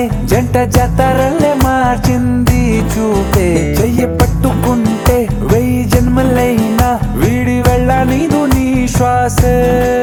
జంట జాతరల్లే మార్చింది చూపే. చెయ్యి పట్టుకుంటే 1000 జన్మలైనా వీడి వెళ్ళ నీదు నీ శ్వాసే.